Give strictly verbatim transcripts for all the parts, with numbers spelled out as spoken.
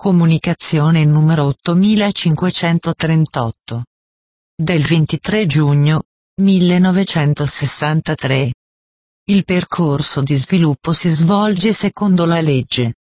Comunicazione numero ottomilacinquecentotrentotto. Del ventitré giugno millenovecentosessantatré. Il percorso di sviluppo si svolge secondo la legge.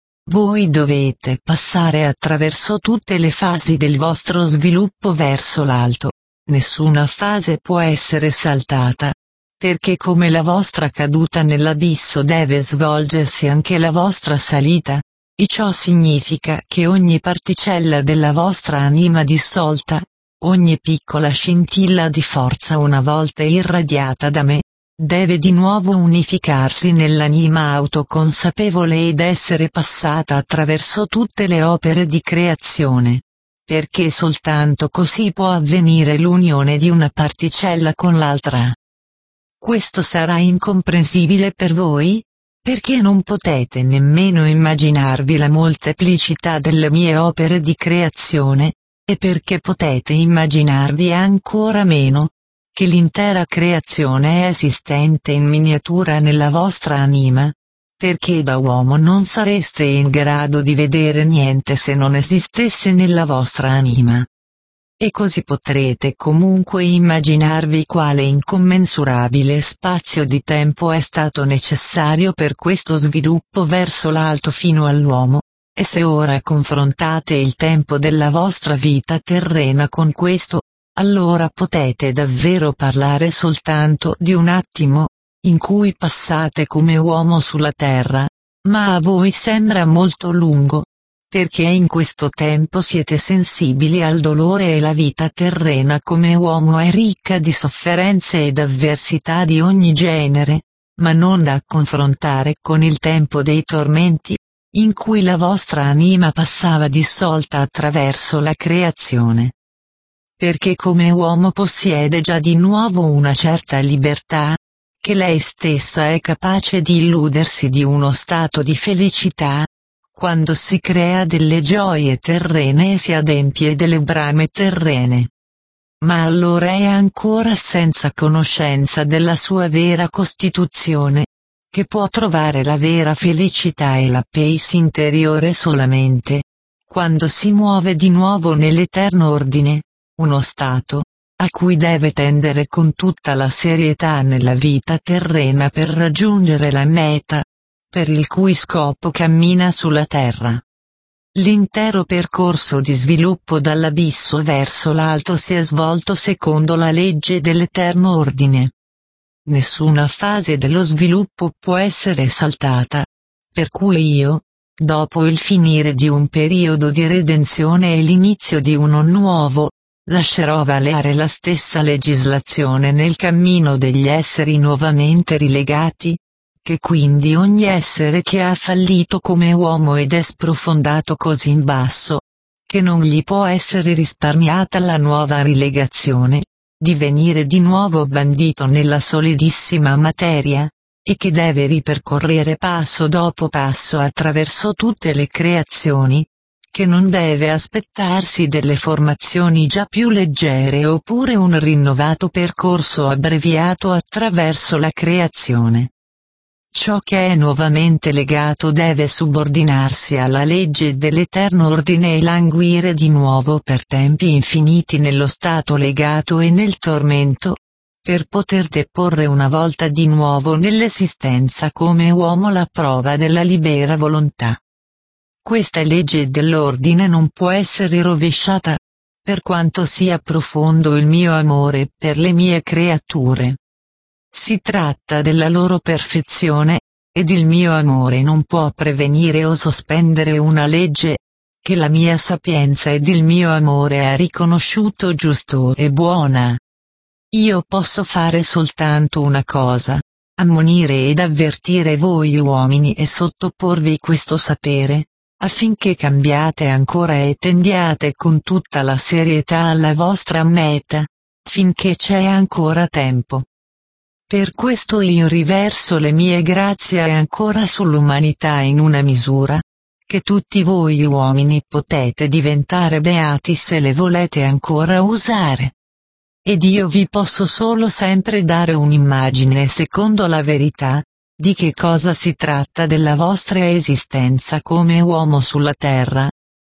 Voi dovete passare attraverso tutte le fasi del vostro sviluppo verso l'alto. Nessuna fase può essere saltata, perché come la vostra caduta nell'abisso deve svolgersi anche la vostra salita, e ciò significa che ogni particella della vostra anima dissolta, ogni piccola scintilla di forza una volta irradiata da me, deve di nuovo unificarsi nell'anima autoconsapevole ed essere passata attraverso tutte le opere di creazione. Perché soltanto così può avvenire l'unione di una particella con l'altra. Questo sarà incomprensibile per voi? Perché non potete nemmeno immaginarvi la molteplicità delle mie opere di creazione, e perché potete immaginarvi ancora meno, che l'intera creazione è esistente in miniatura nella vostra anima, perché da uomo non sareste in grado di vedere niente se non esistesse nella vostra anima. E così potrete comunque immaginarvi quale incommensurabile spazio di tempo è stato necessario per questo sviluppo verso l'alto fino all'uomo, e se ora confrontate il tempo della vostra vita terrena con questo, allora potete davvero parlare soltanto di un attimo, in cui passate come uomo sulla terra, ma a voi sembra molto lungo. Perché in questo tempo siete sensibili al dolore e la vita terrena come uomo è ricca di sofferenze ed avversità di ogni genere, ma non da confrontare con il tempo dei tormenti, in cui la vostra anima passava dissolta attraverso la creazione. Perché come uomo possiede già di nuovo una certa libertà, che lei stessa è capace di illudersi di uno stato di felicità, quando si crea delle gioie terrene e si adempie delle brame terrene. Ma allora è ancora senza conoscenza della sua vera costituzione, che può trovare la vera felicità e la pace interiore solamente, quando si muove di nuovo nell'eterno ordine, uno stato, a cui deve tendere con tutta la serietà nella vita terrena per raggiungere la meta, per il cui scopo cammina sulla terra. L'intero percorso di sviluppo dall'abisso verso l'alto si è svolto secondo la legge dell'eterno ordine. Nessuna fase dello sviluppo può essere saltata, per cui io, dopo il finire di un periodo di redenzione e l'inizio di uno nuovo, lascerò valere la stessa legislazione nel cammino degli esseri nuovamente rilegati, che quindi ogni essere che ha fallito come uomo ed è sprofondato così in basso, che non gli può essere risparmiata la nuova rilegazione, di venire di nuovo bandito nella solidissima materia, e che deve ripercorrere passo dopo passo attraverso tutte le creazioni, che non deve aspettarsi delle formazioni già più leggere oppure un rinnovato percorso abbreviato attraverso la creazione. Ciò che è nuovamente legato deve subordinarsi alla legge dell'eterno ordine e languire di nuovo per tempi infiniti nello stato legato e nel tormento, per poter deporre una volta di nuovo nell'esistenza come uomo la prova della libera volontà. Questa legge dell'ordine non può essere rovesciata, per quanto sia profondo il mio amore per le mie creature. Si tratta della loro perfezione, ed il mio amore non può prevenire o sospendere una legge, che la mia sapienza ed il mio amore ha riconosciuto giusto e buona. Io posso fare soltanto una cosa, ammonire ed avvertire voi uomini e sottoporvi questo sapere, affinché cambiate ancora e tendiate con tutta la serietà alla vostra meta, finché c'è ancora tempo. Per questo io riverso le mie grazie ancora sull'umanità in una misura, che tutti voi uomini potete diventare beati se le volete ancora usare. Ed io vi posso solo sempre dare un'immagine secondo la verità, di che cosa si tratta della vostra esistenza come uomo sulla terra,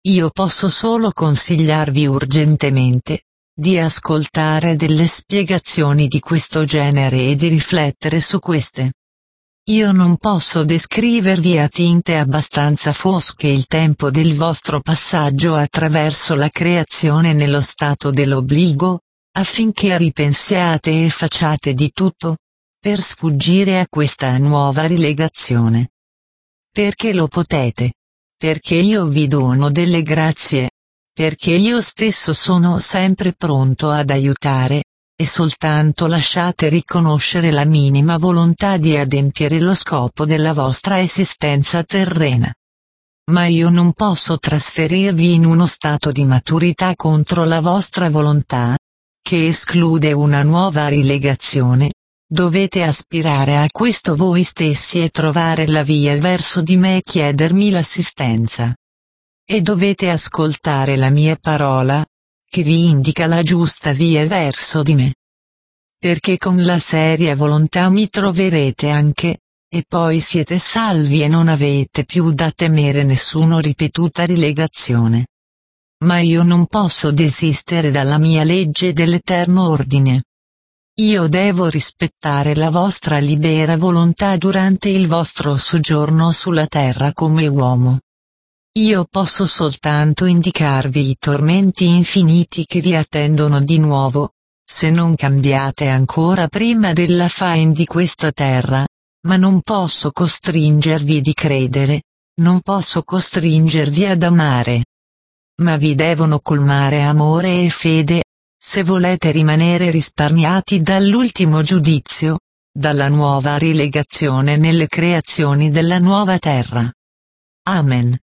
io posso solo consigliarvi urgentemente di ascoltare delle spiegazioni di questo genere e di riflettere su queste. Io non posso descrivervi a tinte abbastanza fosche il tempo del vostro passaggio attraverso la creazione nello stato dell'obbligo, affinché ripensiate e facciate di tutto per sfuggire a questa nuova rilegazione. Perché lo potete. Perché io vi dono delle grazie. Perché io stesso sono sempre pronto ad aiutare, e soltanto lasciate riconoscere la minima volontà di adempiere lo scopo della vostra esistenza terrena. Ma io non posso trasferirvi in uno stato di maturità contro la vostra volontà, che esclude una nuova rilegazione. Dovete aspirare a questo voi stessi e trovare la via verso di me e chiedermi l'assistenza. E dovete ascoltare la mia parola, che vi indica la giusta via verso di me. Perché con la seria volontà mi troverete anche, e poi siete salvi e non avete più da temere nessuna ripetuta rilegazione. Ma io non posso desistere dalla mia legge dell'eterno ordine. Io devo rispettare la vostra libera volontà durante il vostro soggiorno sulla terra come uomo. Io posso soltanto indicarvi i tormenti infiniti che vi attendono di nuovo, se non cambiate ancora prima della fine di questa terra, ma non posso costringervi di credere, non posso costringervi ad amare. Ma vi devono colmare amore e fede, se volete rimanere risparmiati dall'ultimo giudizio, dalla nuova rilegazione nelle creazioni della nuova terra. Amen.